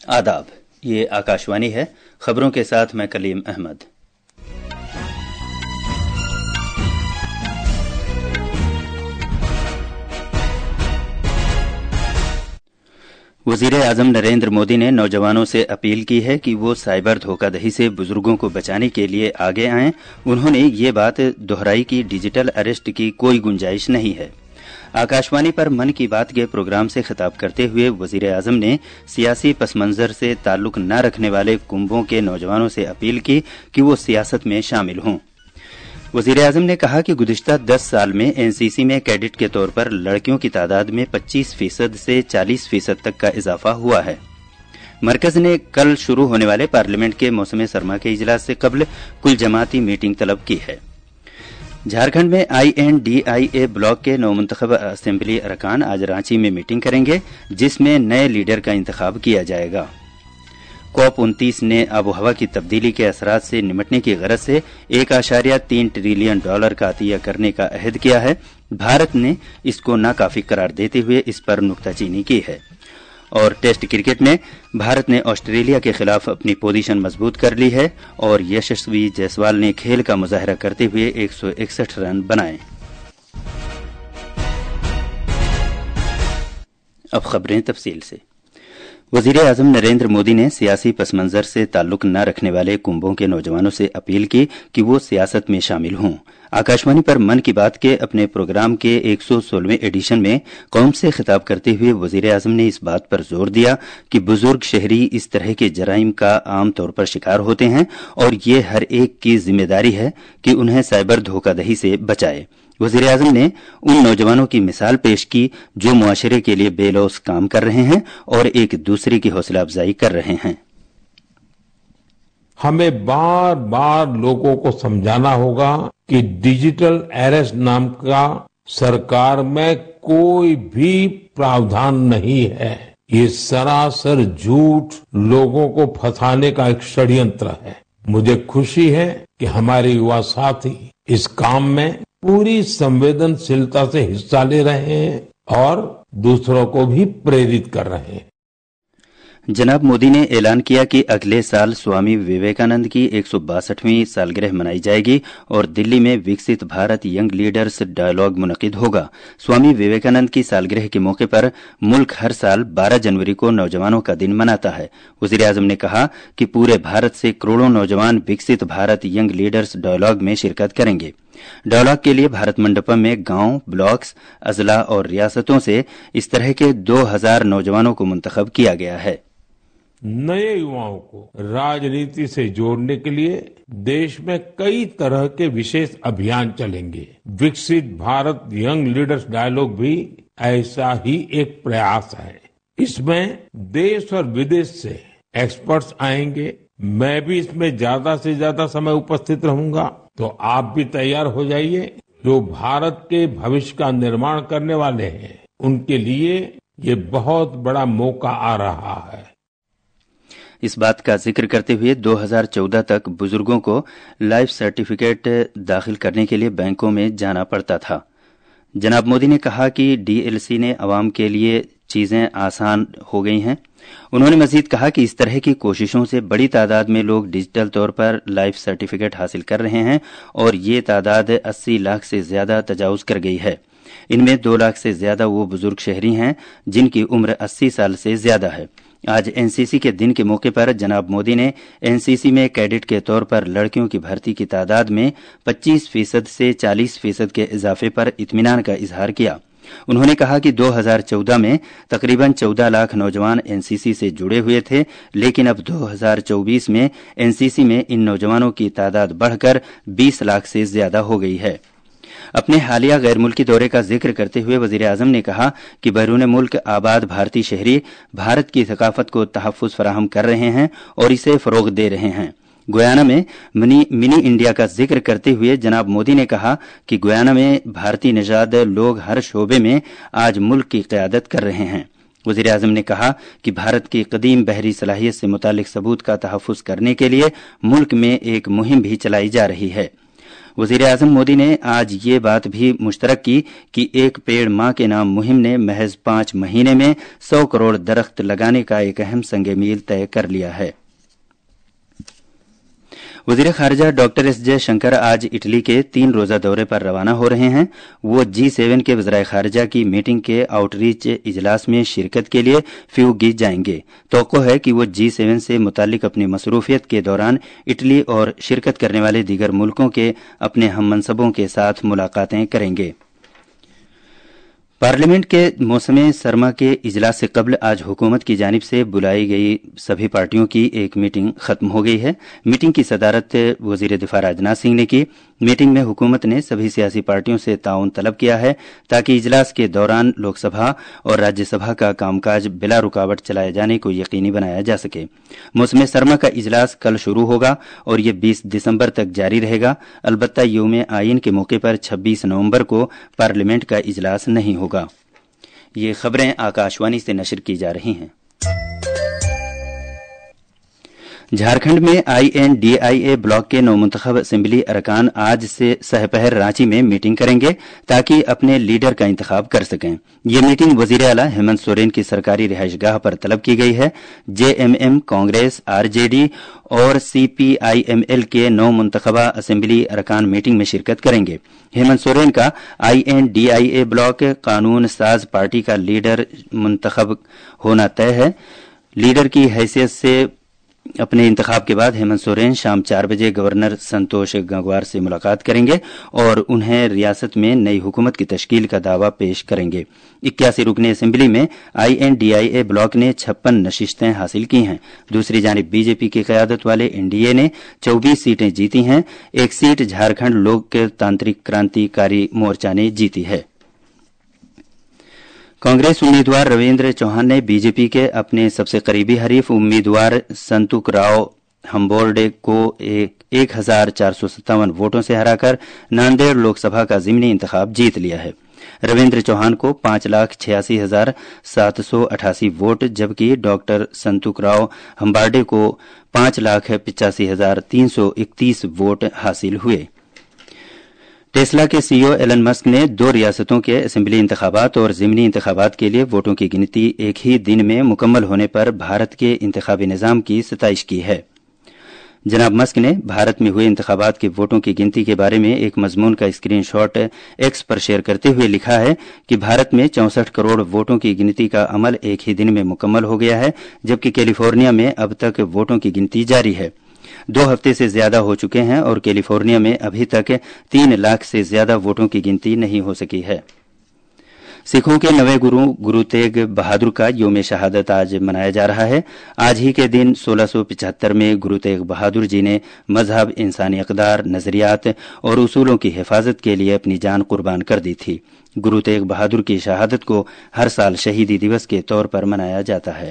आदाब, ये आकाशवाणी है। खबरों के साथ मैं कलीम अहमद। वजीर आजम नरेंद्र मोदी ने नौजवानों से अपील की है कि वो साइबर धोखाधड़ी से बुजुर्गों को बचाने के लिए आगे आएं। उन्होंने ये बात दोहराई कि डिजिटल अरेस्ट की कोई गुंजाइश नहीं है। आकाशवाणी पर मन की बात के प्रोग्राम से खिताब करते हुए वजीर आजम ने सियासी पसमंजर से ताल्लुक न रखने वाले कुंबों के नौजवानों से अपील की कि वो सियासत में शामिल हों। वजीर आजम ने कहा कि गुज़िश्ता 10 साल में एनसीसी में कैडेट के तौर पर लड़कियों की तादाद में 25% से 40% तक का इजाफा हुआ है। मरकज ने कल शुरू होने वाले पार्लियामेंट के मौसम सरमा के इजलास से कबल कुल जमाती मीटिंग तलब की है। झारखंड में INDIA ब्लॉक के नवमुंतखब असेंबली अरकान आज रांची में मीटिंग करेंगे, जिसमें नए लीडर का इंतखाब किया जाएगा। COP29 ने आबोहवा की तब्दीली के असरात से निमटने की गरज से $1.3 ट्रिलियन का अतिया करने का अहद किया है। भारत ने इसको नाकाफी करार देते हुए इस पर नुक्ताचीनी की है। और टेस्ट क्रिकेट में भारत ने ऑस्ट्रेलिया के खिलाफ अपनी पोजीशन मजबूत कर ली है और यशस्वी जायसवाल ने खेल का मुजाहरा करते हुए 161 रन बनाए। अब खबरें तफसील से। वजीर आजम नरेंद्र मोदी ने सियासी पसमंजर से ताल्लुक न रखने वाले कुंबों के नौजवानों से अपील की कि वो सियासत में शामिल हों। आकाशवाणी पर मन की बात के अपने प्रोग्राम के 116वें एडिशन में कौम से खिताब करते हुए वजीर आजम ने इस बात पर जोर दिया कि बुजुर्ग शहरी इस तरह के जराइम का आम तौर पर शिकार होते हैं और ये हर एक की जिम्मेदारी है कि उन्हें साइबर धोखाधड़ी से बचाए। वजीर आजम ने उन नौजवानों की मिसाल पेश की जो मुआशरे के लिए बेलौस काम कर रहे हैं और एक दूसरे की हौसला अफजाई कर रहे हैं। हमें बार बार लोगों को समझाना होगा कि डिजिटल अरेस्ट नाम का सरकार में कोई भी प्रावधान नहीं है। ये सरासर झूठ, लोगों को फंसाने का एक षड्यंत्र है। मुझे खुशी है कि हमारे युवा साथी इस काम में पूरी संवेदनशीलता से हिस्सा ले रहे हैं और दूसरों को भी प्रेरित कर रहे हैं। जनाब मोदी ने ऐलान किया कि अगले साल स्वामी विवेकानंद की 162वीं सालगिरह मनाई जाएगी और दिल्ली में विकसित भारत यंग लीडर्स डायलॉग मुनक़िद होगा। स्वामी विवेकानंद की सालगिरह के मौके पर मुल्क हर साल 12 जनवरी को नौजवानों का दिन मनाता है। वज़ीर आज़म ने कहा कि पूरे भारत से करोड़ों नौजवान विकसित भारत यंग लीडर्स डायलॉग में शिरकत करेंगे। डायलॉग के लिए भारत मंडपम में गांव, ब्लॉक्स, अजला और रियासतों से इस तरह के 2000 नौजवानों को मुंतखब किया गया है। नए युवाओं को राजनीति से जोड़ने के लिए देश में कई तरह के विशेष अभियान चलेंगे। विकसित भारत यंग लीडर्स डायलॉग भी ऐसा ही एक प्रयास है। इसमें देश और विदेश से एक्सपर्ट्स आएंगे। मैं भी इसमें ज्यादा से ज्यादा समय उपस्थित रहूंगा, तो आप भी तैयार हो जाइए। जो भारत के भविष्य का निर्माण करने वाले हैं, उनके लिए ये बहुत बड़ा मौका आ रहा है। इस बात का जिक्र करते हुए 2014 तक बुजुर्गों को लाइफ सर्टिफिकेट दाखिल करने के लिए बैंकों में जाना पड़ता था। जनाब मोदी ने कहा कि DLC ने अवाम के लिए चीजें आसान हो गई हैं। उन्होंने मजीद कहा कि इस तरह की कोशिशों से बड़ी तादाद में लोग डिजिटल तौर पर लाइफ सर्टिफिकेट हासिल कर रहे हैं और ये तादाद 80 लाख से ज्यादा तजावुज कर गई है। इनमें 2 लाख से ज्यादा वो बुजुर्ग शहरी हैं जिनकी उम्र 80 साल से ज्यादा है। आज एनसीसी के दिन के मौके पर जनाब मोदी ने एनसीसी में कैडेट के तौर पर लड़कियों की भर्ती की तादाद में 25% से 40% के इजाफे पर इत्मीनान का इजहार किया। उन्होंने कहा कि 2014 में तकरीबन 14 लाख नौजवान एनसीसी से जुड़े हुए थे, लेकिन अब 2024 में एनसीसी में इन नौजवानों की तादाद बढ़कर 20 लाख से ज्यादा हो गई है। अपने हालिया गैर मुल्की दौरे का जिक्र करते हुए वजीर आजम ने कहा कि बैरून मुल्क आबाद भारतीय शहरी भारत की थकाफत को तहफ़्फ़ुज़ फराहम कर रहे हैं और इसे फ़रोग़ दे रहे हैं। गुयाना में मिनी इंडिया का जिक्र करते हुए जनाब मोदी ने कहा कि गुयाना में भारतीय निजात लोग हर शोबे में आज मुल्क की क़यादत कर रहे हैं। वज़ीर आज़म ने कहा कि भारत की कदीम बहरी सलाहियत से मुतालिक सबूत का तहफ़्फ़ुज़ करने के लिए मुल्क में एक मुहिम भी चलाई जा रही है। वजीर आजम मोदी ने आज ये बात भी मुश्तरक की कि एक पेड़ मां के नाम मुहिम ने महज 5 महीने में 100 करोड़ दरख्त लगाने का एक अहम संग मील तय कर लिया है। वजीर खारजा डॉक्टर एस जयशंकर आज इटली के 3 रोजा दौरे पर रवाना हो रहे हैं। वो G7 के वज़राए खारजा की मीटिंग के आउटरीच इजलास में शिरकत के लिए फ्यूगी जाएंगे। तवक्को है कि वो G7 से मुतालिक अपनी मसरूफियत के दौरान इटली और शिरकत करने वाले दीगर मुल्कों के अपने हम मनसबों के साथ मुलाकातें करेंगे। पार्लियामेंट के मौसम सरमा के इजलास से कबल आज हुकूमत की जानिब से बुलाई गई सभी पार्टियों की एक मीटिंग खत्म हो गई है। मीटिंग की सदारत वजीर दिफा राजनाथ सिंह ने की। मीटिंग में हुकूमत ने सभी सियासी पार्टियों से ताउन तलब किया है ताकि इजलास के दौरान लोकसभा और राज्यसभा का कामकाज बिला रुकावट चलाए जाने को यकीनी बनाया जा सके। मौसम सरमा का इजलास कल शुरू होगा और ये 20 दिसंबर तक जारी रहेगा। अलबत्ता यौम आइन के मौके पर 26 नवंबर को पार्लियामेंट का इजलास नहीं होगा। ये खबरें आकाशवाणी से नशर की जा रही हैं। झारखंड में INDIA ब्लॉक के नौमुंतखब असेंबली अरकान आज से सहपहर रांची में मीटिंग करेंगे ताकि अपने लीडर का इंतखाब कर सकें। ये मीटिंग वजीर आला हेमंत सोरेन की सरकारी रिहाइशगाह पर तलब की गई है। JMM, कांग्रेस, RJD और CPIML के 9 मुंतखबा असेंबली अरकान मीटिंग में शिरकत करेंगे। हेमंत सोरेन का INDIA ब्लॉक कानून साज पार्टी का लीडर मुंतखब होना तय है। लीडर की हैसियत से अपने इंतखाब के बाद हेमंत सोरेन शाम 4 बजे गवर्नर संतोष गंगवार से मुलाकात करेंगे और उन्हें रियासत में नई हुकूमत की तश्कील का दावा पेश करेंगे। 81 रुकनी असेंबली में INDIA ब्लॉक ने 56 नशिस्तें हासिल की हैं। दूसरी जानिब बीजेपी की क़यादत वाले NDA ने 24 सीटें जीती हैं। एक सीट झारखंड लोकतांत्रिक क्रांतिकारी मोर्चा ने जीती है। कांग्रेस उम्मीदवार रविंद्र चौहान ने बीजेपी के अपने सबसे करीबी हरीफ उम्मीदवार संतुकराव हम्बोर्डे को 1457 वोटों से हराकर नांदेड़ लोकसभा का ज़िमनी इंतखाब जीत लिया है। रविंद्र चौहान को 5,86,788 वोट जबकि डॉक्टर संतुकराव हम्बार्डे को 5,85,331 वोट हासिल हुए। टेस्ला के CEO एलन मस्क ने 2 रियासतों के असेंबली इंतखाबात और ज़िमनी इंतखाबात के लिए वोटों की गिनती एक ही दिन में मुकम्मल होने पर भारत के इंतखाबी निज़ाम की सताइश की है। जनाब मस्क ने भारत में हुए इंतखाबात के वोटों की गिनती के बारे में एक मजमून का स्क्रीनशॉट X पर शेयर करते हुए लिखा है कि भारत में 64 करोड़ वोटों की गिनती का अमल एक ही दिन में मुकम्मल हो गया है, जबकि कैलिफोर्निया में अब तक वोटों की गिनती जारी है। 2 हफ्ते से ज्यादा हो चुके हैं और कैलिफोर्निया में अभी तक 3 लाख से ज्यादा वोटों की गिनती नहीं हो सकी है। सिखों के नवे गुरु तेग बहादुर का यौम शहादत आज मनाया जा रहा है। आज ही के दिन 1675 में गुरु तेग बहादुर जी ने मजहब, इंसानी अक़दार, नजरियात और उसूलों की हिफाजत के लिए अपनी जान कुर्बान कर दी थी। गुरु तेग बहादुर की शहादत को हर साल शहीदी दिवस के तौर पर मनाया जाता है।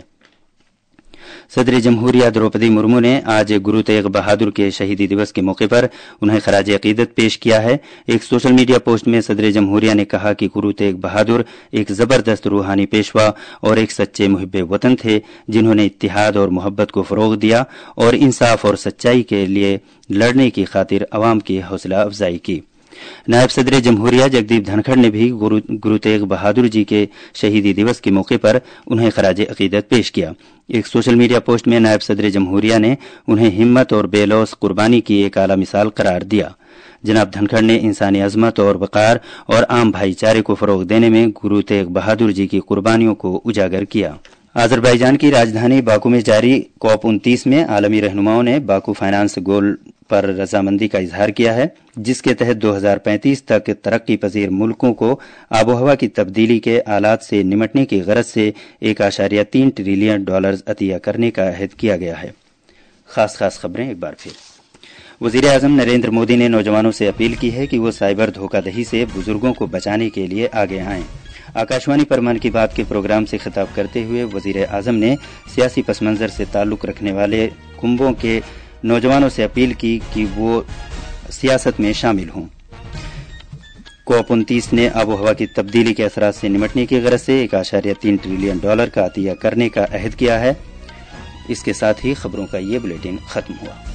सदर जमहूरिया द्रौपदी मुर्मू ने आज गुरु तेग बहादुर के शहीदी दिवस के मौके पर उन्हें खराज अकीदत पेश किया है। एक सोशल मीडिया पोस्ट में सदर जमहूरिया ने कहा कि गुरु तेग बहादुर एक जबरदस्त रूहानी पेशवा और एक सच्चे मुहिब्बे वतन थे, जिन्होंने इत्तिहाद और मोहब्बत को फरोग दिया और इंसाफ और सच्चाई के लिए लड़ने की खातिर अवाम की हौसला अफजाई की। नायब सदर जमहूरिया जगदीप धनखड़ ने भी गुरु तेग बहादुर जी के शहीदी दिवस के मौके पर उन्हें खराज अकीदत पेश किया। एक सोशल मीडिया पोस्ट में नायब सदर जमहूरिया ने उन्हें हिम्मत और बेलौस कुर्बानी की एक आला मिसाल करार दिया। जनाब धनखड़ ने इंसानी अजमत और वक़ार और आम भाईचारे को फरोग देने में गुरु तेग बहादुर जी की कुर्बानियों को उजागर किया। अजरबैजान की राजधानी बाकू में जारी COP29 में आलमी रहनुमाओं ने बाकू फाइनेंस गोल पर रजामंदी का इजहार किया है, जिसके तहत 2035 तक तरक्की पजीर मुल्कों को आबोहवा की तब्दीली के आलात से निमटने की गरज से $1.3 ट्रिलियन अतिया करने का अहद किया गया है। खास खबरें एक बार फिर। वजीर आजम नरेंद्र मोदी ने नौजवानों से अपील की है कि वो साइबर धोखाधड़ी से बुजुर्गों को बचाने के लिए आगे आएं। आकाशवाणी पर मन की बात के प्रोग्राम से खिताब करते हुए वजीर आजम ने सियासी पसमंजर से ताल्लुक रखने वाले कुंभों के नौजवानों से अपील की कि वो सियासत में शामिल हों। COP29 ने आबोहवा की तब्दीली के असरात से निमटने की गरज से $1.3 ट्रिलियन का अतिया करने का अहद किया है। इसके साथ ही खबरों का ये बुलेटिन खत्म हुआ।